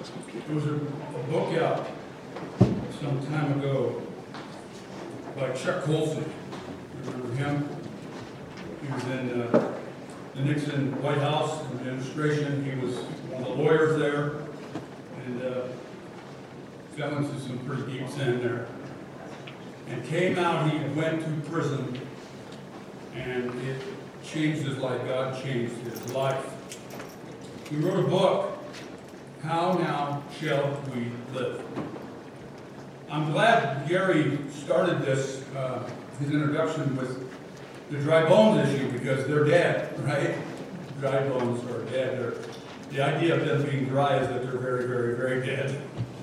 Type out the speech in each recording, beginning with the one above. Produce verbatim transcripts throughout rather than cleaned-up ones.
There was a, a book out some time ago by Chuck Colson. Remember him? He was in uh, the Nixon White House administration. He was one of the lawyers there, and uh, got into some pretty deep sin there. And came out, he went to prison, and it changed his life. God changed his life. He wrote a book, How Now Shall We Live? I'm glad Gary started this, uh, his introduction with the dry bones issue, because they're dead, right? Dry bones are dead. They're, the idea of them being dry is that they're very, very, very dead.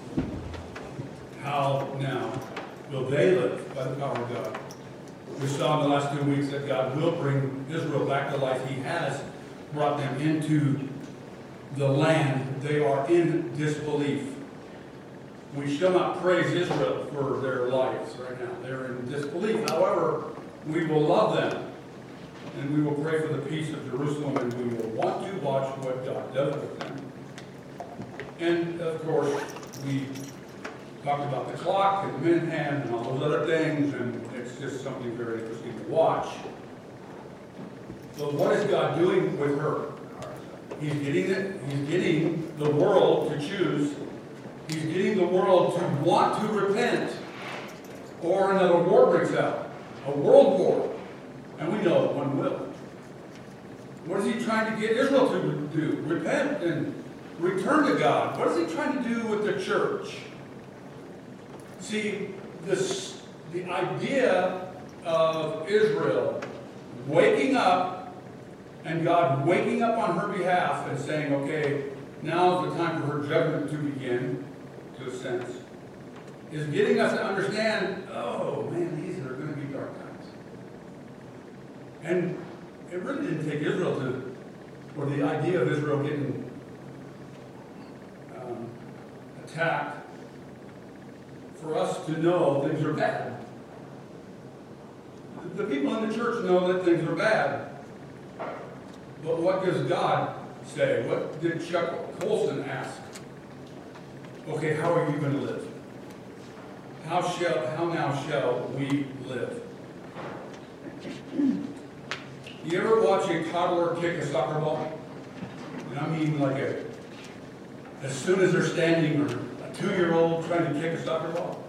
How now will they live by the power of God? We saw in the last two weeks that God will bring Israel back to life. He has brought them into the land. They are in disbelief. We shall not praise Israel for their lives right now. They're in disbelief. However, we will love them, and we will pray for the peace of Jerusalem, and we will want to watch what God does with them. And, of course, we talked about the clock and the minute hand and all those other things, and it's just something very interesting to watch. So what is God doing with her? He's getting it. He's getting the world to choose. He's getting the world to want to repent, or another war breaks out, a world war, and we know one will. What is he trying to get Israel to do? Repent and return to God. What is he trying to do with the church? See, this, the idea of Israel waking up and God waking up on her behalf and saying, okay, now is the time for her judgment to begin, to a sense, is getting us to understand, oh man, these are going to be dark times. And it really didn't take Israel to, or the idea of Israel getting um, attacked, for us to know things are bad. The people in the church know that things are bad. But what does God say? What did Chuck Colson ask? Okay, how are you going to live? How shall, how now shall we live? You ever watch a toddler kick a soccer ball? And I mean like a, as soon as they're standing, or a two-year-old trying to kick a soccer ball.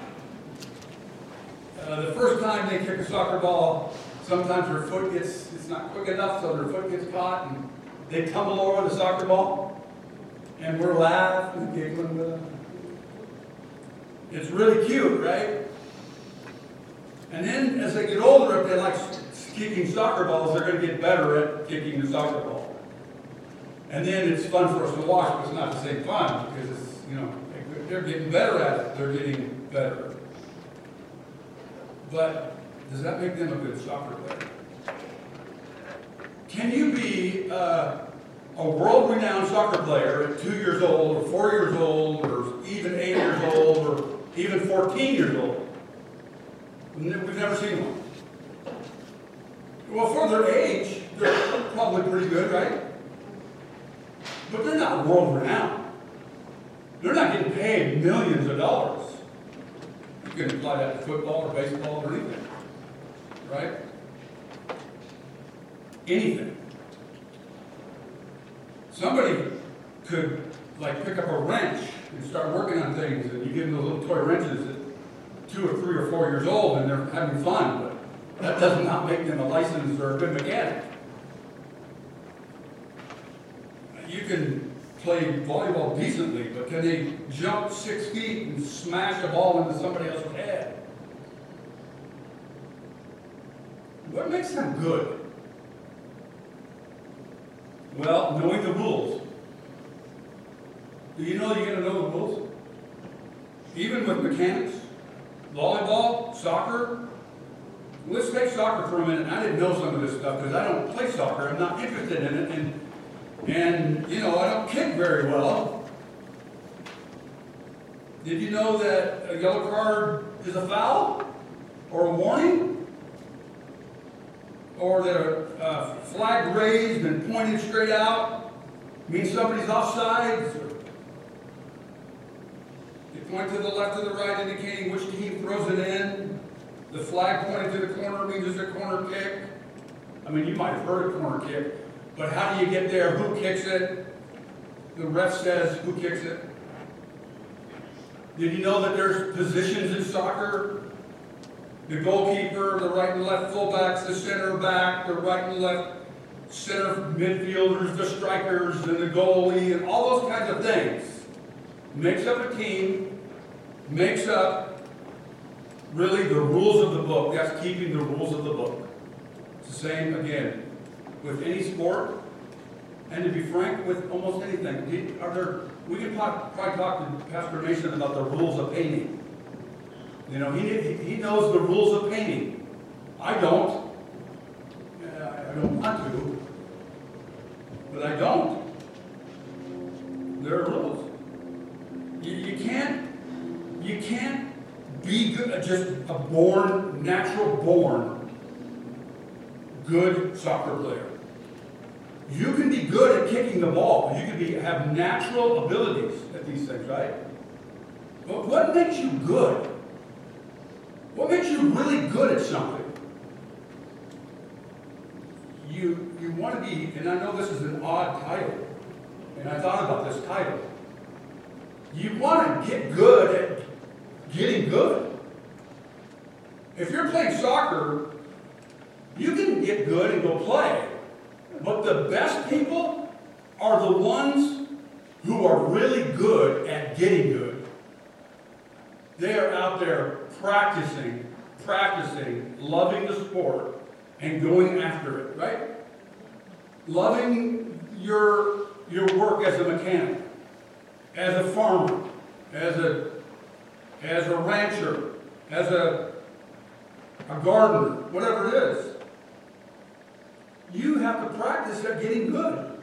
Uh, the first time they kick a soccer ball, sometimes their foot gets, it's not quick enough, so their foot gets caught, and they tumble over the soccer ball, and we're laughing and giggling with them. It's really cute, right? And then as they get older, if they like kicking soccer balls, they're going to get better at kicking the soccer ball. And then it's fun for us to watch, but it's not the same fun, because it's, you know, they're getting better at it. They're getting better. But does that make them a good soccer player? Can you be uh, a world-renowned soccer player at two years old, or four years old, or even eight years old, or even fourteen years old? We've never seen one. Well, for their age, they're probably pretty good, right? But they're not world-renowned. They're not getting paid millions of dollars. You can apply that to football or baseball or anything, right? Anything. Somebody could, like, pick up a wrench and start working on things, and you give them those little toy wrenches at two or three or four years old, and they're having fun, but that does not make them a licensed or a good mechanic. You can play volleyball decently, but can they jump six feet and smash a ball into somebody else's head? What makes them good? Well, knowing the rules. Do you know you're going to know the rules? Even with mechanics, volleyball, soccer. Let's take soccer for a minute. I didn't know some of this stuff because I don't play soccer. I'm not interested in it. And And, you know, I don't kick very well. Did you know that a yellow card is a foul? Or a warning? Or that a uh, flag raised and pointed straight out means somebody's offsides? They point to the left or the right, indicating which team throws it in. The flag pointing to the corner means it's a corner kick. I mean, you might have heard a corner kick, but how do you get there? Who kicks it? The ref says who kicks it. Did you know that there's positions in soccer? The goalkeeper, the right and left fullbacks, the center back, the right and left center midfielders, the strikers, and the goalie, and all those kinds of things. Makes up a team, makes up really the rules of the book. That's keeping the rules of the book. It's the same, again, with any sport, and to be frank, with almost anything. Are there, we can talk, probably talk to Pastor Mason about the rules of painting. You know, he, he knows the rules of painting. I don't. I don't want to, but I don't. There are rules. You, you can't, you can't be good, just a born, natural born, good soccer player. You can be good at kicking the ball. You can be, have natural abilities at these things, right? But what makes you good? What makes you really good at something? You, you want to be, and I know this is an odd title, and I thought about this title. You want to get good at getting good. If you're playing soccer, you can get good and go play. But the best people are the ones who are really good at getting good. They are out there practicing, practicing, loving the sport, and going after it, right? Loving your, your work as a mechanic, as a farmer, as a, as a rancher, as a, a gardener, whatever it is. You have to practice at getting good.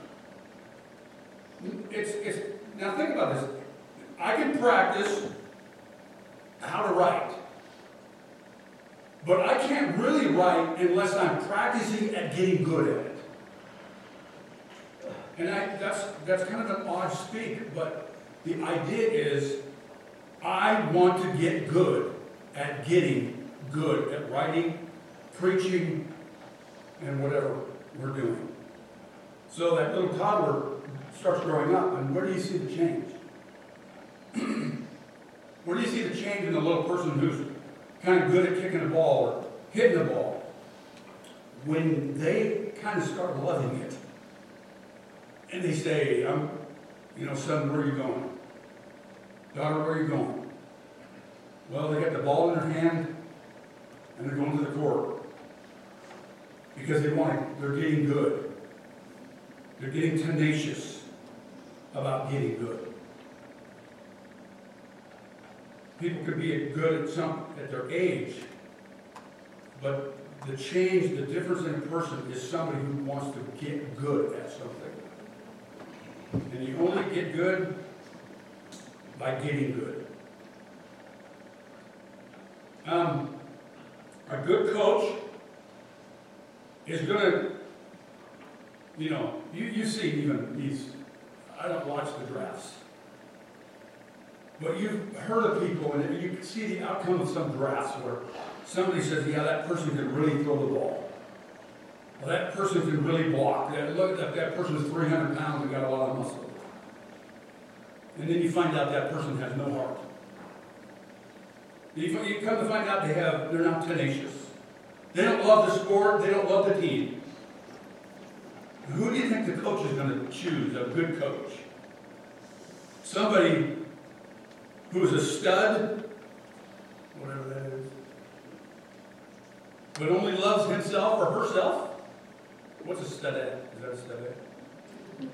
It's, it's, now think about this. I can practice how to write. But I can't really write unless I'm practicing at getting good at it. And I, that's, that's kind of an odd speak, but the idea is I want to get good at getting good at writing, preaching, and whatever we're doing. So that little toddler starts growing up, and where do you see the change? Where do you see the change in the little person who's kind of good at kicking the ball or hitting the ball? When they kind of start loving it. And they say, um, you know, son, where are you going? Daughter, where are you going? Well, they got the ball in their hand and they're going to the court. Because they want it, they're getting good. They're getting tenacious about getting good. People could be good at some at their age, but the change, the difference in a person is somebody who wants to get good at something. And you only get good by getting good. Um, a good coach is going to, you know, you, you see even these, I don't watch the drafts. But you've heard of people, and you can see the outcome of some drafts where somebody says, yeah, that person can really throw the ball. Well, that person can really block. That, look, that, that person is three hundred pounds and got a lot of muscle. And then you find out that person has no heart. You, you come to find out they have, they're not tenacious. They don't love the sport. They don't love the team. Who do you think the coach is going to choose, a good coach? Somebody who's a stud, whatever that is, but only loves himself or herself? What's a studette? Is that a studette?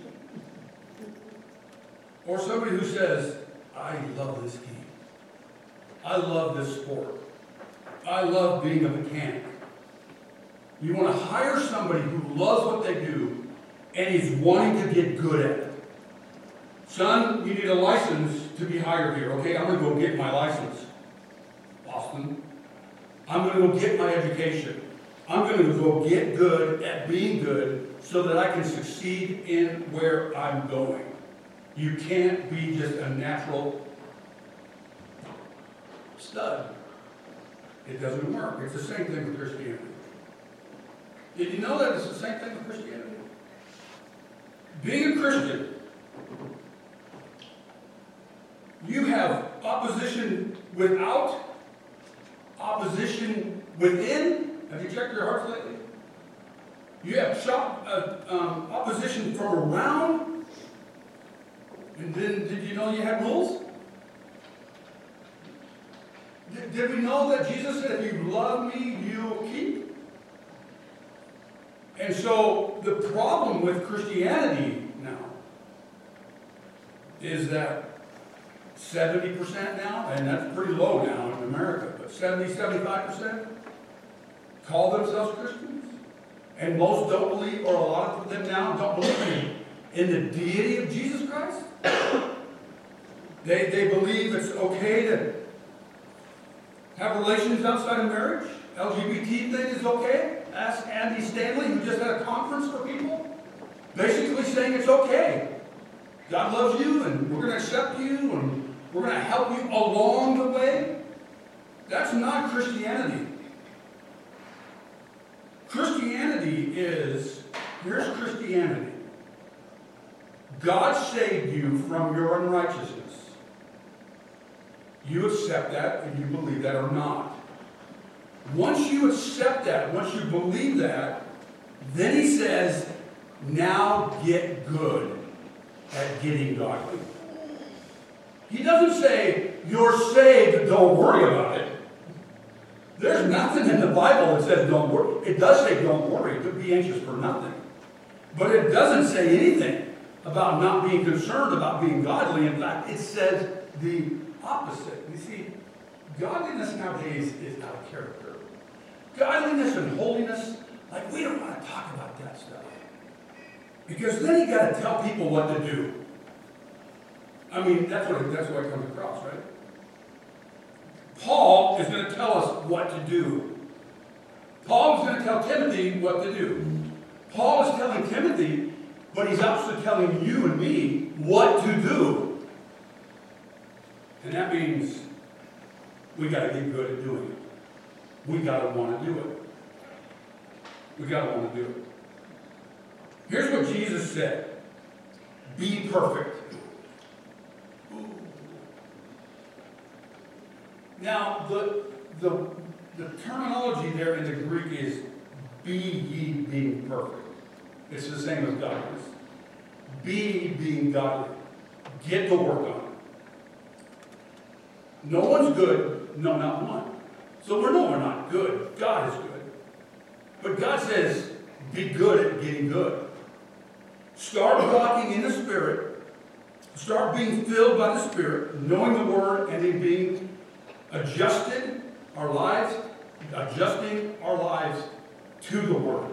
Or somebody who says, I love this game. I love this sport. I love being a mechanic. You want to hire somebody who loves what they do and is wanting to get good at it. Son, you need a license to be hired here. Okay, I'm going to go get my license. Austin, I'm going to go get my education. I'm going to go get good at being good so that I can succeed in where I'm going. You can't be just a natural stud. It doesn't work. It's the same thing with Christianity. Did you know that it's the same thing with Christianity? Being a Christian, you have opposition without, opposition within. Have you checked your hearts lately? You have shop, uh, um, opposition from around. And then, did you know you had rules? Did, did we know that Jesus said, if you love me, you'll keep? And so, the problem with Christianity now is that seventy percent now, and that's pretty low now in America, but seventy, seventy-five percent call themselves Christians. And most don't believe, or a lot of them now don't believe in, in the deity of Jesus Christ. They, they believe it's okay to have relations outside of marriage. L G B T thing is okay. Ask Andy Stanley, who just had a conference for people, basically saying it's okay. God loves you, and we're going to accept you, and we're going to help you along the way. That's not Christianity. Christianity is, here's Christianity. God saved you from your unrighteousness. You accept that, and you believe that or not. Once you accept that, once you believe that, then he says, now get good at getting godly. He doesn't say, you're saved, don't worry about it. There's nothing in the Bible that says don't worry. It does say don't worry, but be anxious for nothing. But it doesn't say anything about not being concerned about being godly. In fact, it says the opposite. You see, godliness nowadays is out of character. Godliness and holiness, like, we don't want to talk about that stuff. Because then you got to tell people what to do. I mean, that's what it, that's what it comes across, right? Paul is going to tell us what to do. Paul is going to tell Timothy what to do. Paul is telling Timothy, but he's also telling you and me what to do. And that means we got to get good at doing it. We got to want to do it. We got to want to do it. Here's what Jesus said. Be perfect. Now, the, the, the terminology there in the Greek is be ye being perfect. It's the same as godliness. Be being godly. Get to work on it. No one's good. No, not one. So we know we're not good. God is good. But God says, be good at getting good. Start walking in the Spirit. Start being filled by the Spirit, knowing the Word, and then being adjusted our lives, adjusting our lives to the Word.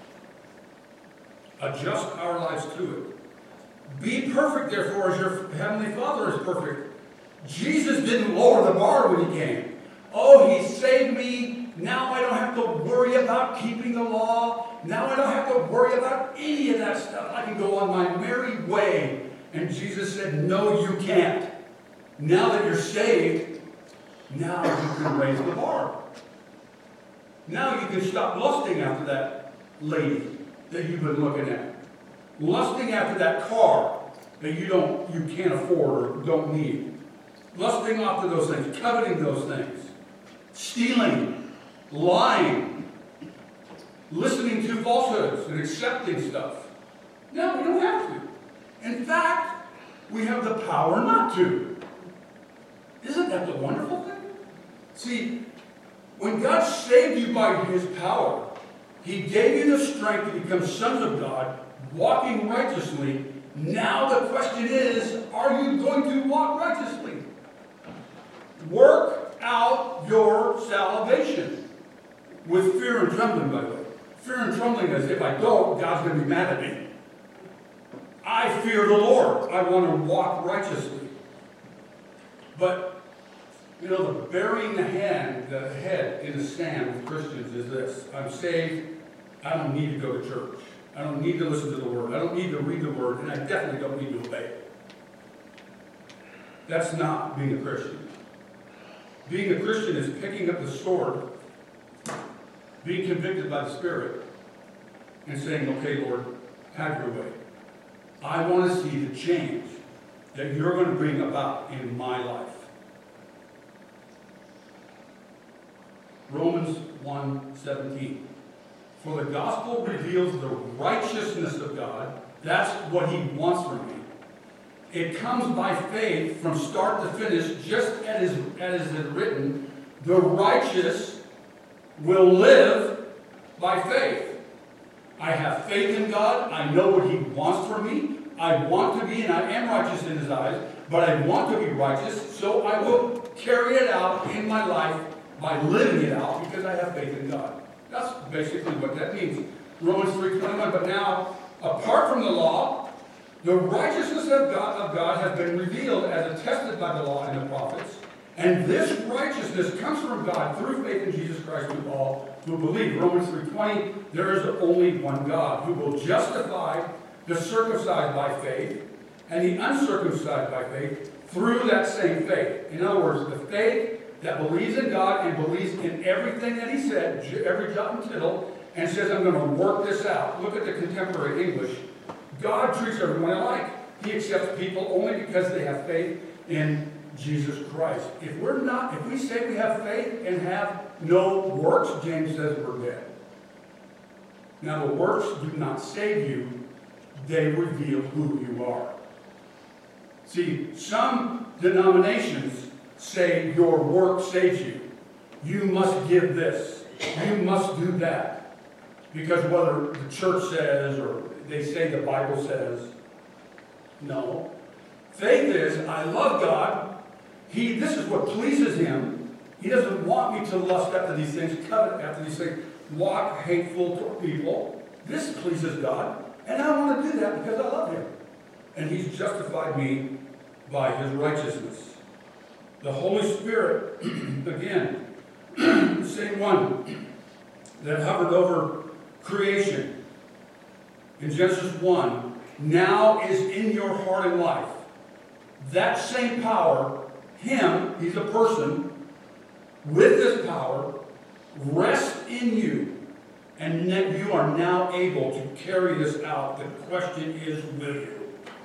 Adjust our lives to it. Be perfect, therefore, as your Heavenly Father is perfect. Jesus didn't lower the bar when he came. Oh, he saved me. Now I don't have to worry about keeping the law. Now I don't have to worry about any of that stuff. I can go on my merry way. And Jesus said, no, you can't. Now that you're saved, now you can raise the bar. Now you can stop lusting after that lady that you've been looking at. Lusting after that car that you don't, you can't afford or don't need. Lusting after those things, coveting those things. Stealing, lying, listening to falsehoods and accepting stuff. No, we don't have to. In fact, we have the power not to. Isn't that the wonderful thing? See, when God saved you by his power, he gave you the strength to become sons of God, walking righteously. Now the question is, are you going to walk righteously? Work out your salvation with fear and trembling, by the way. Fear and trembling is if I don't, God's going to be mad at me. I fear the Lord. I want to walk righteously. But, you know, the burying the hand, the head in the sand with Christians is this. I'm saved. I don't need to go to church. I don't need to listen to the Word. I don't need to read the Word. And I definitely don't need to obey it. That's not being a Christian. Being a Christian is picking up the sword, being convicted by the Spirit, and saying, okay, Lord, have your way. I want to see the change that you're going to bring about in my life. Romans one seventeen. For the gospel reveals the righteousness of God. That's what he wants from me. It comes by faith from start to finish, just as as is written, the righteous will live by faith. I have faith in God. I know what he wants from me. I want to be, and I am righteous in his eyes, but I want to be righteous, so I will carry it out in my life by living it out because I have faith in God. That's basically what that means. Romans three twenty-one. But now, apart from the law, the righteousness of God, of God has been revealed as attested by the law and the prophets. And this righteousness comes from God through faith in Jesus Christ to all who believe. Romans three twenty, there is only one God who will justify the circumcised by faith and the uncircumcised by faith through that same faith. In other words, the faith that believes in God and believes in everything that he said, every jot and tittle, and says, I'm going to work this out. Look at the contemporary English. God treats everyone alike. He accepts people only because they have faith in Jesus Christ. If we're not, if we say we have faith and have no works, James says we're dead. Now the works do not save you, they reveal who you are. See, some denominations say your work saves you. You must give this. You must do that. Because whether the church says or they say the Bible says, no. Faith is, I love God. He, this is what pleases him. He doesn't want me to lust after these things, covet after these things, walk hateful toward people. This pleases God. And I want to do that because I love him. And he's justified me by his righteousness. The Holy Spirit, again, the same one that hovered over creation in Genesis one, now is in your heart and life. That same power, him, he's a person, with this power, rests in you. And that you are now able to carry this out. The question is, will you?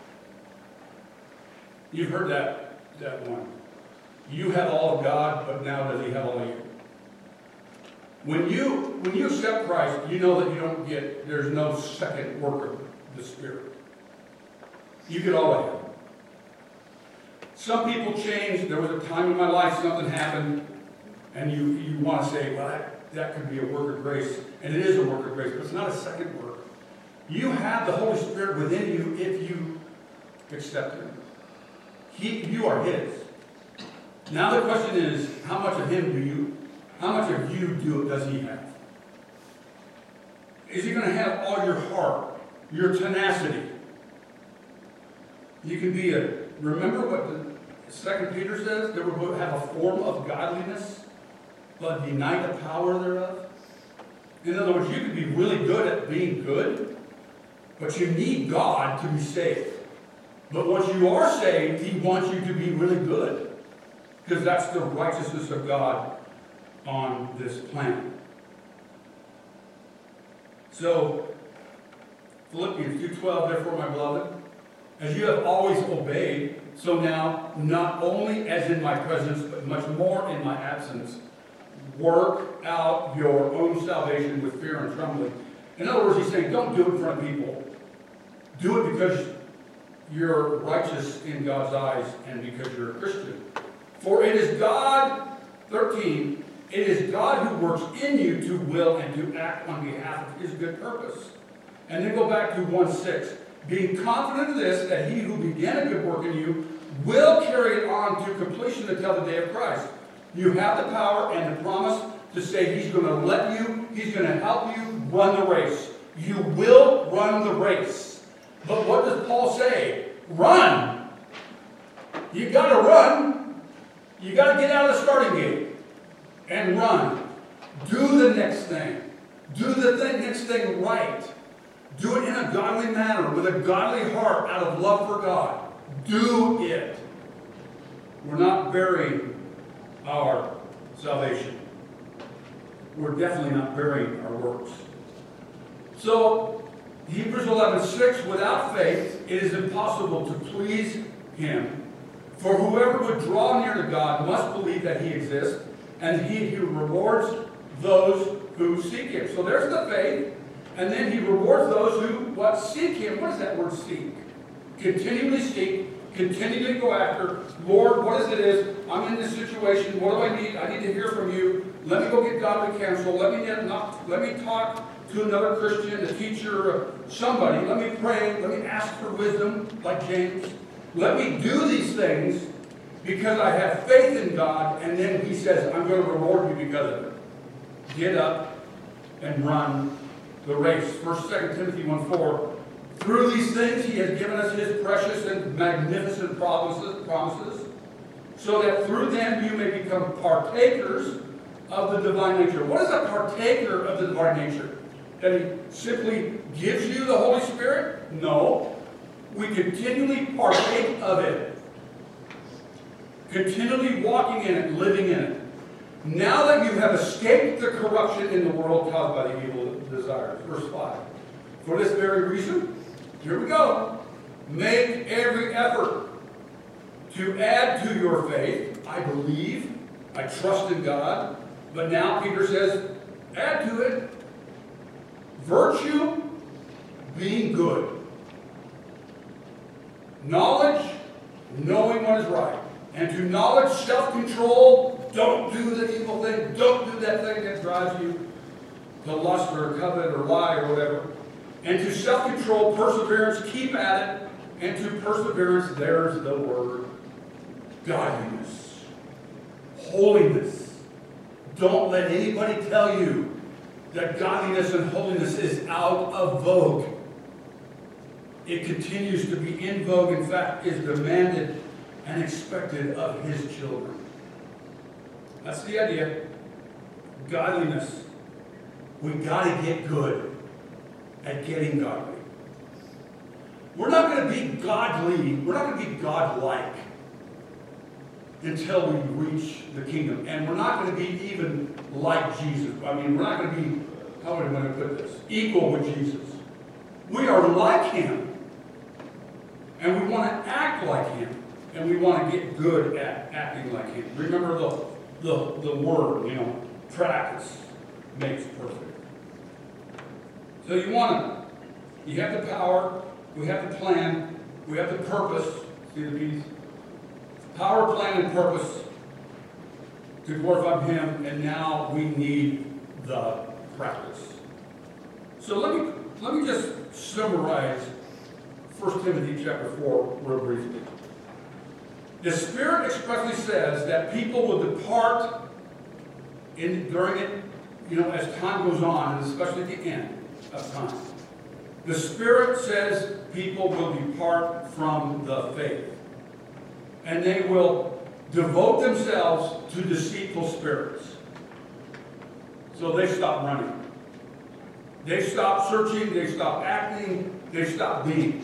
You've heard that, that one. You have all of God, but now does he have all of you? When you, when you accept Christ, you know that you don't get, there's no second work of the Spirit. You get all of him. Some people change. There was a time in my life something happened, and you, you want to say, well, that, that could be a work of grace. And it is a work of grace, but it's not a second work. You have the Holy Spirit within you if you accept him. He, you are his. Now the question is, how much of him do you, how much of you do does he have? Is he going to have all your heart, your tenacity? You can be a, remember what the Second Peter says? That we're going to have a form of godliness, but deny the power thereof. In other words, you can be really good at being good, but you need God to be saved. But once you are saved, he wants you to be really good, because that's the righteousness of God on this planet. So, Philippians two twelve, therefore, my beloved, as you have always obeyed, so now, not only as in my presence, but much more in my absence, work out your own salvation with fear and trembling. In other words, he's saying, don't do it in front of people. Do it because you're righteous in God's eyes and because you're a Christian. For it is God, thirteen, it is God who works in you to will and to act on behalf of his good purpose. And then go back to one six. Being confident of this, that he who began a good work in you will carry it on to completion until the day of Christ. You have the power and the promise to say he's going to let you, he's going to help you run the race. You will run the race. But what does Paul say? Run. You got to run. You got to get out of the starting gate and run. Do the next thing. Do the thing, next thing right. Do it in a godly manner, with a godly heart, out of love for God. Do it. We're not very our salvation. We're definitely not burying our works. So, Hebrews eleven six, without faith, it is impossible to please him. For whoever would draw near to God must believe that he exists, and he who rewards those who seek him. So there's the faith, and then he rewards those who, what, seek him. What does that word seek? Continually seek, continually go after. Lord, what is it is? I'm in this situation. What do I need? I need to hear from you. Let me go get godly counsel. Let me get not, let me talk to another Christian, a teacher, somebody. Let me pray. Let me ask for wisdom, like James. Let me do these things because I have faith in God, and then he says, I'm going to reward you because of it. Get up and run the race. First, Second Timothy one four. Through these things he has given us his precious and magnificent promises, promises, so that through them you may become partakers of the divine nature. What is a partaker of the divine nature? That he simply gives you the Holy Spirit? No. We continually partake of it. Continually walking in it, living in it. Now that you have escaped the corruption in the world caused by the evil desires. Verse five. For this very reason, here we go. Make every effort to add to your faith. I believe. I trust in God. But now Peter says, add to it virtue, being good. Knowledge, knowing what is right. And to knowledge, self-control. Don't do the evil thing. Don't do that thing that drives you to lust or covet or lie or whatever. And to self-control, perseverance, keep at it. And to perseverance, there's the word, godliness, holiness. Don't let anybody tell you that godliness and holiness is out of vogue. It continues to be in vogue. In fact, is demanded and expected of his children. That's the idea. Godliness. We got to get good at getting godly. We're not going to be godly. We're not going to be godlike until we reach the kingdom. And we're not going to be even like Jesus. I mean, we're not going to be, how am I going to put this? Equal with Jesus. We are like him. And we want to act like him. And we want to get good at acting like him. Remember the, the, the word, you know, practice makes perfect. So you want to, you have the power, we have the plan, we have the purpose. See the piece? Power, plan, and purpose to glorify him, and now we need the practice. So let me let me just summarize First Timothy chapter four real briefly. The Spirit expressly says that people will depart in during it, you know, as time goes on, and especially at the end of time. The Spirit says people will depart from the faith. And they will devote themselves to deceitful spirits. So they stop running. They stop searching, they stop acting, they stop being.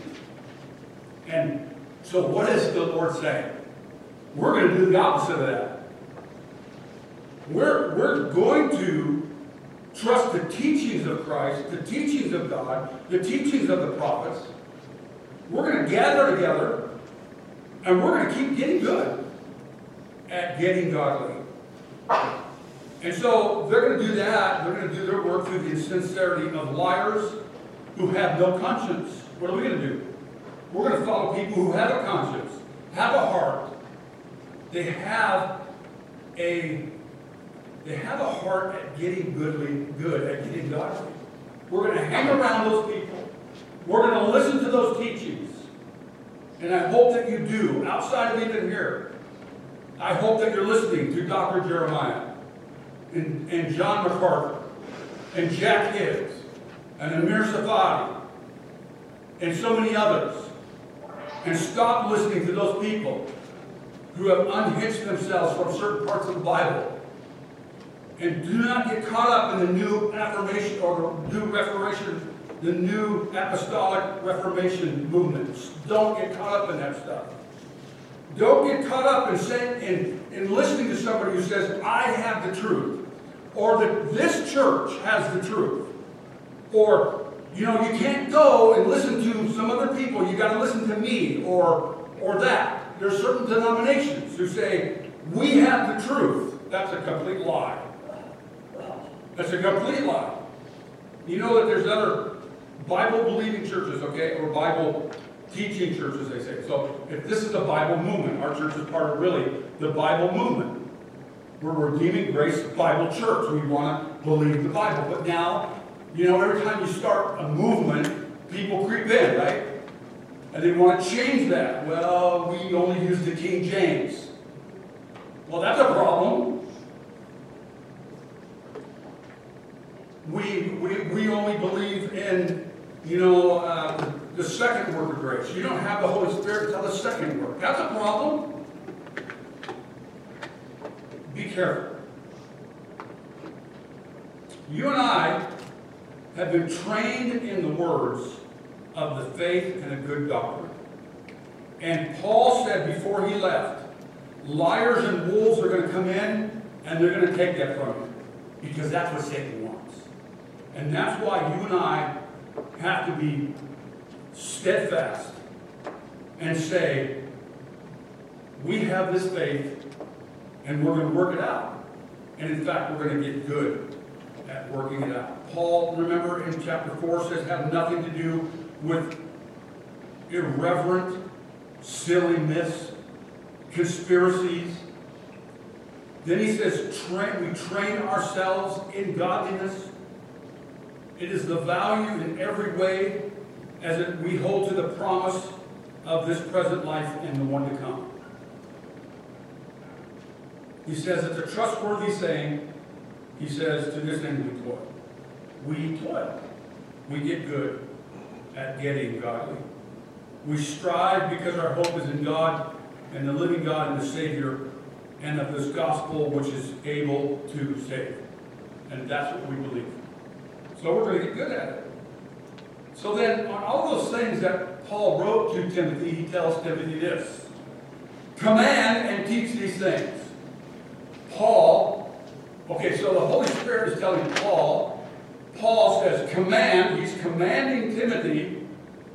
And so what is the Lord saying? We're going to do the opposite of that. We're, we're going to trust the teachings of Christ, the teachings of God, the teachings of the prophets. We're going to gather together, and we're going to keep getting good at getting godly. And so they're going to do that. They're going to do their work through the insincerity of liars who have no conscience. What are we going to do? We're going to follow people who have a conscience, have a heart. They have a, they have a heart at getting goodly, good, at getting godly. We're going to hang around those people. We're going to listen to those teachings. And I hope that you do, outside of even here. I hope that you're listening to Doctor Jeremiah and, and John MacArthur and Jack Hibbs and Amir Safadi and so many others. And stop listening to those people who have unhitched themselves from certain parts of the Bible. And do not get caught up in the new affirmation or the new reformation, the new apostolic reformation movements. Don't get caught up in that stuff. Don't get caught up in, saying, in, in listening to somebody who says, I have the truth. Or that this church has the truth. Or, you know, you can't go and listen to some other people. You got to listen to me or, or that. There's certain denominations who say, we have the truth. That's a complete lie. That's a complete lie. You know that there's other Bible-believing churches, okay, or Bible-teaching churches, they say. So if this is a Bible movement, our church is part of really the Bible movement. We're Redeeming Grace Bible Church. We want to believe the Bible. But now, you know, every time you start a movement, people creep in, right? And they want to change that. Well, we only use the King James. Well, that's a problem. We, we, we only believe in, you know, uh, the second work of grace. You don't have the Holy Spirit until the second work. That's a problem. Be careful. You and I have been trained in the words of the faith and a good doctrine. And Paul said before he left, liars and wolves are going to come in and they're going to take that from you. Because that's what Satan wants. And that's why you and I have to be steadfast and say, we have this faith and we're going to work it out. And in fact, we're going to get good at working it out. Paul, remember in chapter four, says have nothing to do with irreverent, silly myths, conspiracies. Then he says train, we train ourselves in godliness. It is the value in every way as it, we hold to the promise of this present life and the one to come. He says it's a trustworthy saying. He says, to this end we toil. We toil. We get good at getting godly. We strive because our hope is in God and the living God and the Savior and of this gospel which is able to save. And that's what we believe. So we're going to get good at it. So then, on all those things that Paul wrote to Timothy, he tells Timothy this. Command and teach these things. Paul, okay, so the Holy Spirit is telling Paul, Paul says command, he's commanding Timothy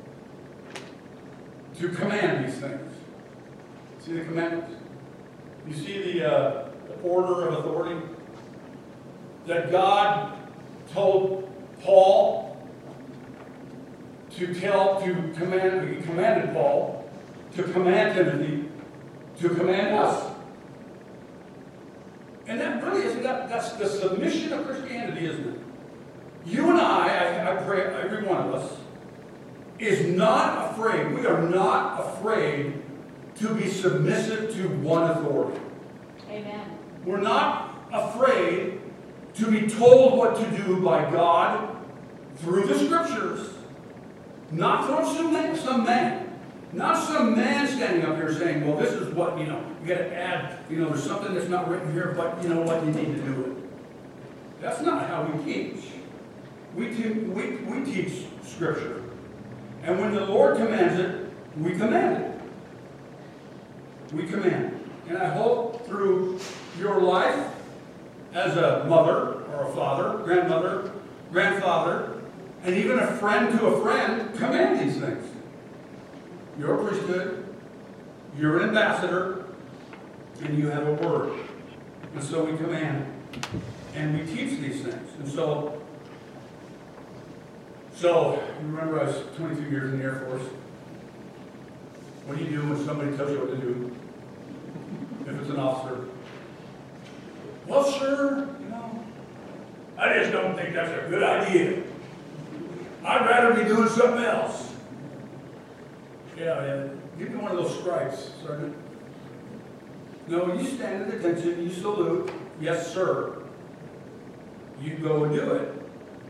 to command these things. See the commandments? You see the, uh, the order of authority? That God told Paul to tell, to command, he commanded Paul to command Timothy to command us. And that really is, that, that's the submission of Christianity, isn't it? You and I, I, I pray, every one of us, is not afraid, we are not afraid to be submissive to one authority. Amen. We're not afraid to be told what to do by God through the Scriptures. Not from some man, some man. Not some man standing up here saying, well, this is what, you know, you got to add, you know, there's something that's not written here, but you know what, you need to do it. That's not how we teach. We, te we, we teach Scripture. And when the Lord commands it, we command it. We command. And I hope through your life as a mother or a father, grandmother, grandfather, and even a friend to a friend, command these things. You're a priesthood, you're an ambassador, and you have a word. And so we command, and we teach these things. And so, so you remember I was twenty-two years in the Air Force. What do you do when somebody tells you what to do? If it's an officer. Well, sir, you know, I just don't think that's a good idea. I'd rather be doing something else. Yeah, yeah. Give me one of those stripes, Sergeant. No, you stand at attention, you salute. Yes, sir. You go and do it.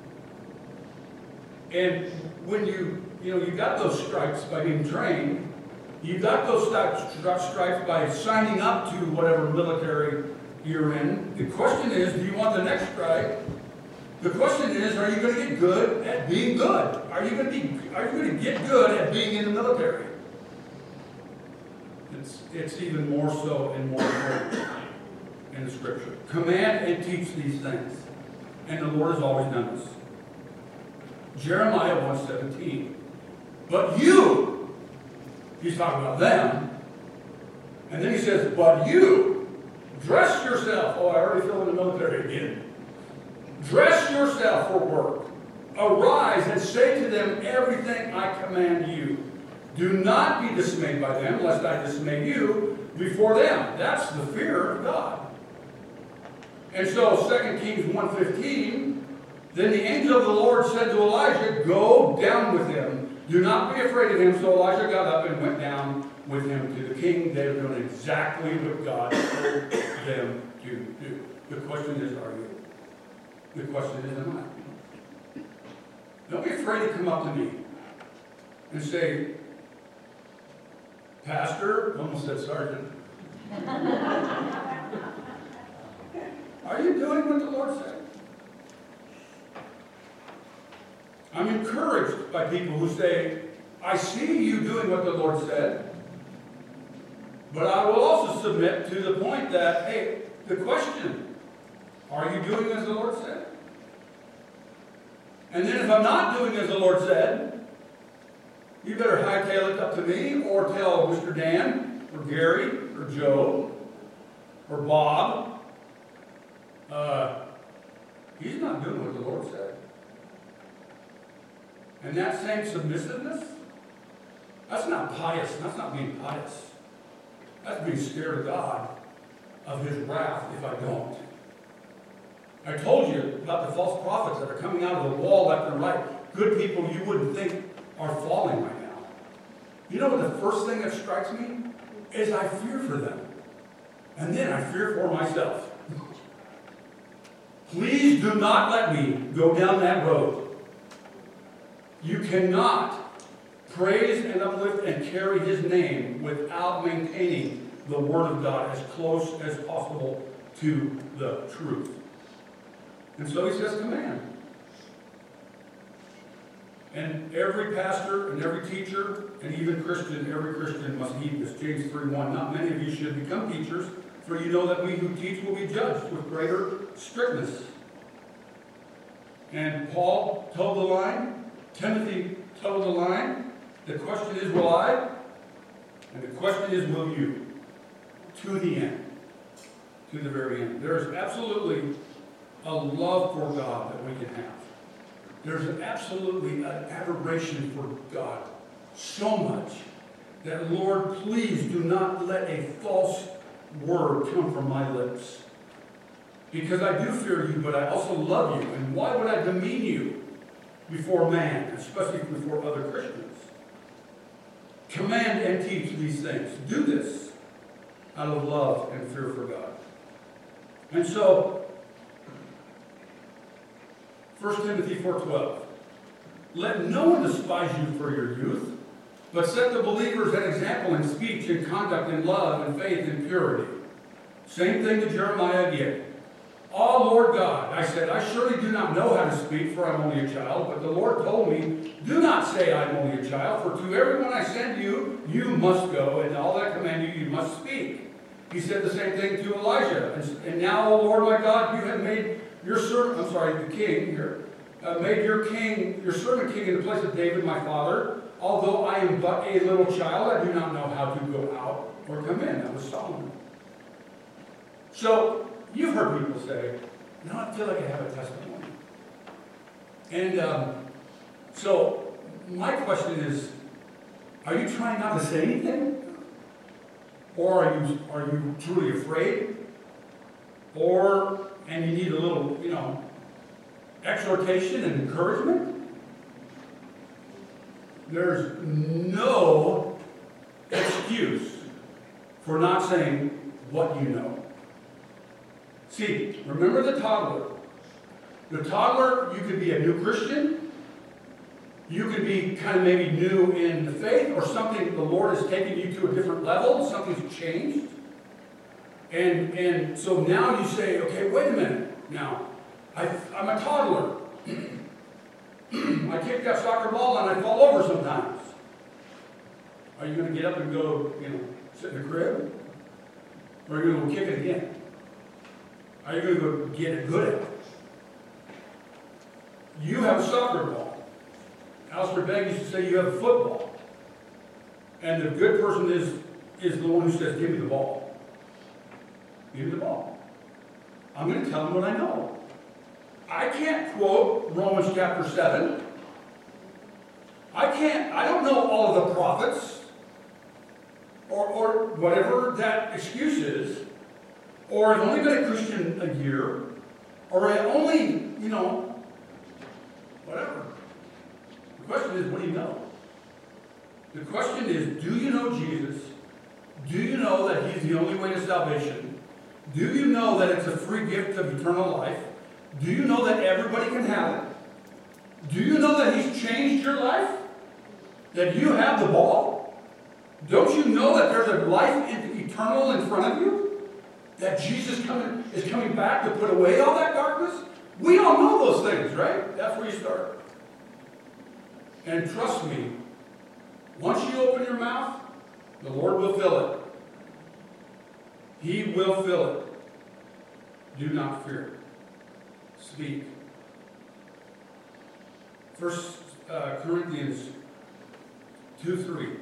And when you, you know, you got those stripes by being trained, you got those stripes by signing up to whatever military you're in. The question is, do you want the next stripe? The question is, are you going to get good at being good? Are you going to be, are you going to get good at being in the military? it's, it's even more so and more important in the Scripture. Command and teach these things. And the Lord has always done this. Jeremiah one seventeen. But you, he's talking about them, and then he says, but you, dress yourself. Oh, I already feel in the military again. Dress yourself for work. Arise and say to them everything I command you. Do not be dismayed by them, lest I dismay you before them. That's the fear of God. And so Second Kings one fifteen, then the angel of the Lord said to Elijah, go down with him. Do not be afraid of him. So Elijah got up and went down with him to the king. They were doing exactly what God told them to do. The question is, are you? The question is, am I? Don't be afraid to come up to me and say, Pastor, almost said sergeant, are you doing what the Lord said? I'm encouraged by people who say, I see you doing what the Lord said, but I will also submit to the point that, hey, the question, are you doing as the Lord said? And then if I'm not doing as the Lord said, you better hightail it up to me or tell Mister Dan or Gary or Joe or Bob. Uh, he's not doing what the Lord said. And that same submissiveness, that's not pious. That's not being pious. That's being scared of God, of his wrath if I don't. I told you about the false prophets that are coming out of the wall left and right. Good people you wouldn't think are falling right now. You know what the first thing that strikes me is I fear for them. And then I fear for myself. Please do not let me go down that road. You cannot praise and uplift and carry his name without maintaining the Word of God as close as possible to the truth. And so he says command. And every pastor and every teacher and even Christian, every Christian must heed this. James three one, not many of you should become teachers, for you know that we who teach will be judged with greater strictness. And Paul told the line, Timothy told the line, the question is, will I? And the question is, will you? To the end. To the very end. There is absolutely a love for God that we can have. There's an absolutely an adoration for God. So much that, Lord, please do not let a false word come from my lips. Because I do fear you, but I also love you. And why would I demean you before man, especially before other Christians? Command and teach these things. Do this out of love and fear for God. And so, First Timothy four twelve. Let no one despise you for your youth, but set the believers an example in speech and conduct in love and faith and purity. Same thing to Jeremiah again. Oh, Lord God, I said, I surely do not know how to speak, for I'm only a child. But the Lord told me, do not say I'm only a child, for to everyone I send you, you must go, and all that I command you, you must speak. He said the same thing to Elijah. And, and now, O Lord my God, you have made your servant, I'm sorry, the king here, uh, made your king, your servant king in the place of David my father. Although I am but a little child, I do not know how to go out or come in. That was Solomon. So, you've heard people say, no, I feel like I have a testimony. And um, so, my question is, are you trying not to say anything? Or are you, are you truly afraid? Or, and you need a little, you know, exhortation and encouragement? There's no excuse for not saying what you know. See, remember the toddler. The toddler, you could be a new Christian. You could be kind of maybe new in the faith, or something, the Lord has taken you to a different level. Something's changed. And, and so now you say, okay, wait a minute. Now, I, I'm a toddler. I kick that soccer ball and I fall over sometimes. Are you going to get up and go, you know, Sit in the crib? Or are you going to go kick it again? Are you going to go get it good at it? You have a soccer ball. Alistair Begg used to say you have a football. And the good person is, is the one who says, give me the ball. Give me the ball. I'm going to tell them what I know. I can't quote Romans chapter seven. I can't, I don't know all of the prophets, or, or whatever that excuse is, or I've only been a Christian a year, or I only, you know, whatever. The question is, what do you know? The question is, do you know Jesus? Do you know that He's the only way to salvation? Do you know that it's a free gift of eternal life? Do you know that everybody can have it? Do you know that He's changed your life? That you have the ball? Don't you know that there's a life eternal in front of you? That Jesus coming, is coming back to put away all that darkness? We all know those things, right? That's where you start. And trust me, once you open your mouth, the Lord will fill it. He will fill it. Do not fear. Speak. First uh, Corinthians two three.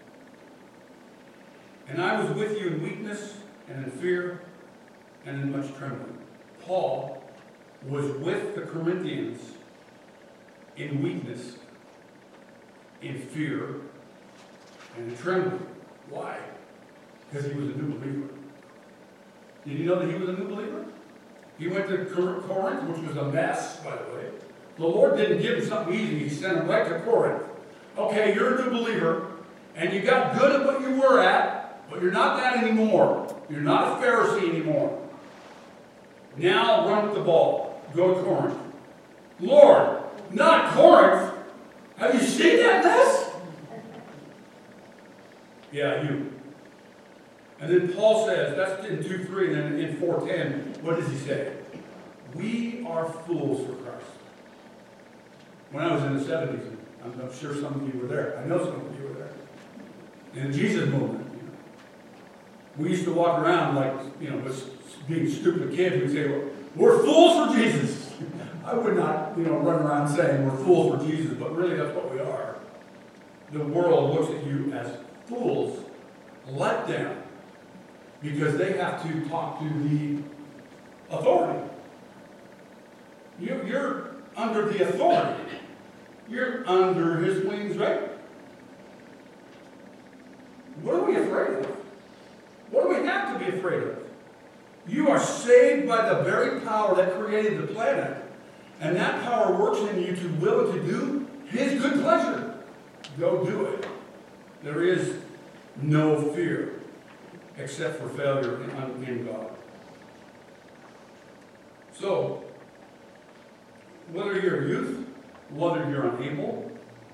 And I was with you in weakness and in fear and in much trembling. Paul was with the Corinthians in weakness, in fear, and in trembling. Why? Because he was a new believer. Did you know that he was a new believer? He went to Corinth, which was a mess, by the way. The Lord didn't give him something easy. He sent him right to Corinth. Okay, you're a new believer, and you got good at what you were at, but you're not that anymore. You're not a Pharisee anymore. Now run with the ball. Go to Corinth. Lord, not Corinth. Have you seen that mess? Yeah, you. And then Paul says, that's in two three, and then in four ten, what does he say? We are fools for Christ. When I was in the seventies, I'm sure some of you were there. I know some of you were there. In the Jesus movement, you know, we used to walk around like, you know, with being stupid kids. We'd say, well, we're fools for Jesus. I would not, you know, run around saying we're fools for Jesus, but really that's what we are. The world looks at you as fools, let them, because they have to talk to the authority. You, you're under the authority. You're under his wings, right? What are we afraid of? What do we have to be afraid of? You are saved by the very power that created the planet, and that power works in you to will to do his good pleasure. Go do it. There is no fear except for failure in, in God. So, whether you're a youth, whether you're unable,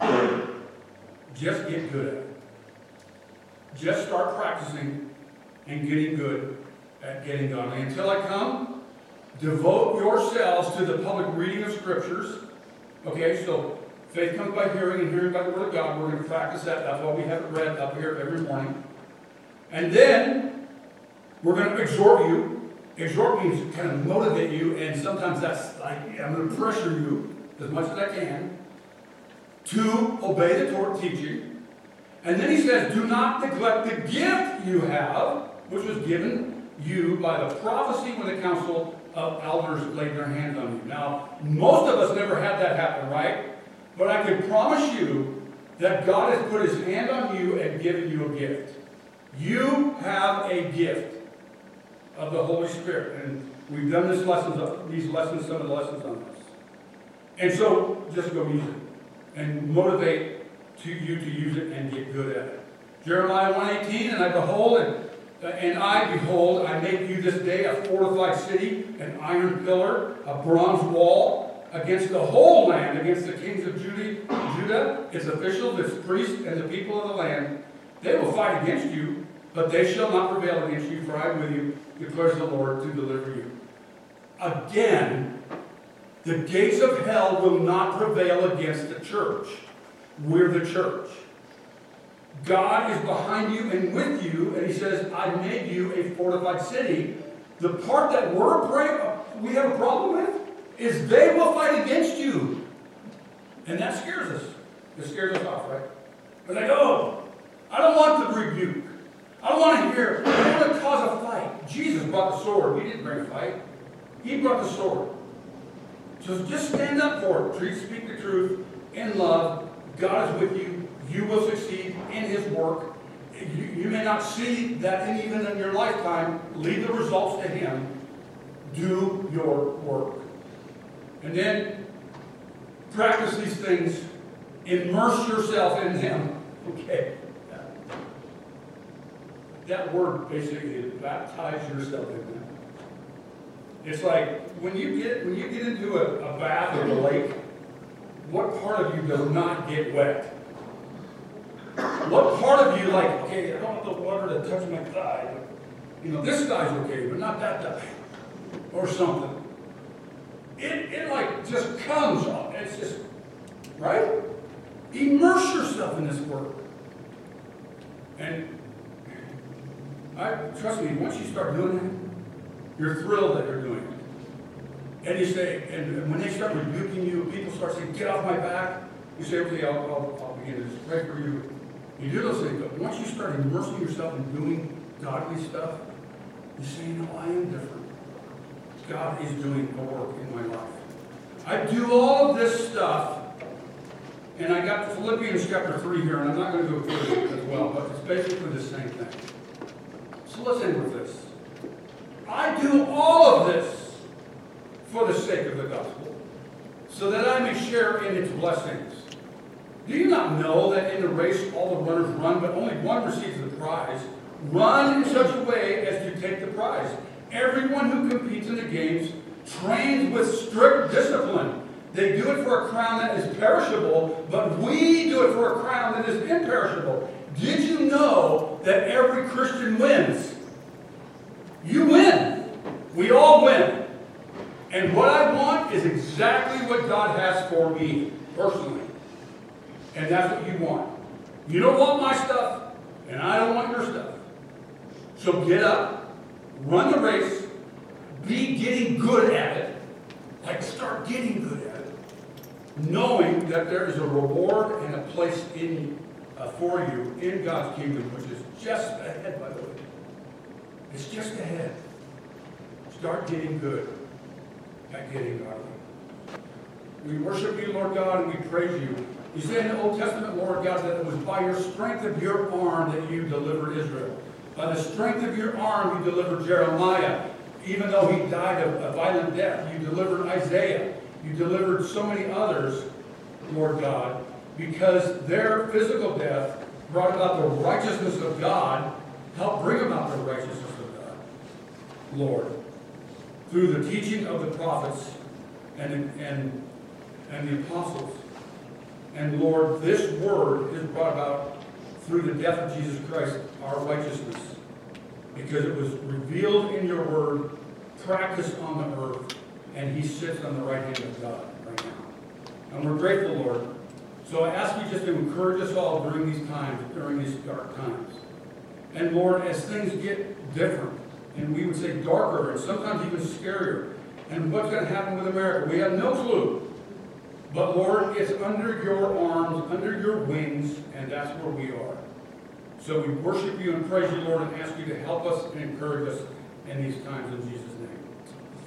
just get good at it. Just start practicing and getting good at getting godly. Until I come, devote yourselves to the public reading of scriptures. Okay, so faith comes by hearing, and hearing by the word of God. We're going to practice that. That's why we have it read up here every morning. And then we're going to exhort you. Exhort means kind of motivate you, and sometimes that's like, I'm going to pressure you as much as I can to obey the Torah teaching. And then he says, do not neglect the gift you have, which was given you by the prophecy when the council of elders laid their hands on you. Now, most of us never had that happen, right? But I can promise you that God has put his hand on you and given you a gift. You have a gift of the Holy Spirit. And we've done this lessons, these lessons, some of the lessons on this. And so, just go use it. And motivate to you to use it and get good at it. Jeremiah one eighteen, and I behold, and, and I behold, I make you this day a fortified city, an iron pillar, a bronze wall, against the whole land, against the kings of Judah, Judah, its officials, its priests, and the people of the land. They will fight against you, but they shall not prevail against you, for I am with you, declares the Lord, to deliver you. Again, the gates of hell will not prevail against the church. We're the church. God is behind you and with you, and he says, I made you a fortified city. The part that we're praying, we have a problem with is they will fight against you. And that scares us. It scares us off, right? We're like, oh, I don't want the rebuke. I don't want to hear, I don't want to cause a fight. Jesus brought the sword. He didn't bring a fight. He brought the sword. So just stand up for it. Treat, speak the truth in love. God is with you. You will succeed in his work. You, you may not see that in, even in your lifetime. Leave the results to him. Do your work. And then practice these things. Immerse yourself in them. Okay. That word basically is baptize yourself in them. It's like when you get when you get into a, a bath or a lake, what part of you does not get wet? What part of you like, okay, I don't want the water to touch my thigh. You know, this guy's okay, but not that guy. Or something. It it like just comes up. It's just right? Immerse yourself in this work. And I trust me, once you start doing that, you're thrilled that you're doing it. And you say, and when they start rebuking you, people start saying, get off my back, you say, okay, I'll, I'll, I'll begin to just pray for you. You do those things, but once you start immersing yourself in doing godly stuff, you say, no, I am different. God is doing a work in my life. I do all of this stuff, and I got Philippians chapter three here, and I'm not going to go through it as well, but it's basically the same thing. So let's end with this. I do all of this for the sake of the gospel, so that I may share in its blessings. Do you not know that in the race all the runners run, but only one receives the prize? Run in such a way as to take the prize. Everyone who competes in the games trains with strict discipline. They do it for a crown that is perishable, but we do it for a crown that is imperishable. Did you know that every Christian wins? You win. We all win. And what I want is exactly what God has for me, personally. And that's what you want. You don't want my stuff, and I don't want your stuff. So get up, run the race, be getting good at it. Like start getting good at it. Knowing that there is a reward and a place in uh, for you in God's kingdom, which is just ahead, by the way. It's just ahead. Start getting good at getting godly. We worship you, Lord God, and we praise you. You say in the Old Testament, Lord God, that it was by your strength of your arm that you delivered Israel. By the strength of your arm, you delivered Jeremiah. Even though he died of a violent death, you delivered Isaiah. You delivered so many others, Lord God, because their physical death brought about the righteousness of God, helped bring about the righteousness of God, Lord, through the teaching of the prophets and, and, and the apostles. And Lord, this word is brought about through the death of Jesus Christ, our righteousness, because it was revealed in your word, practiced on the earth, and he sits on the right hand of God right now. And we're grateful, Lord. So I ask you just to encourage us all during these times, during these dark times. And Lord, as things get different, and we would say darker, and sometimes even scarier, and what's going to happen with America, we have no clue. But Lord, it's under your arms, under your wings, and that's where we are. So we worship you and praise you, Lord, and ask you to help us and encourage us in these times in Jesus' name.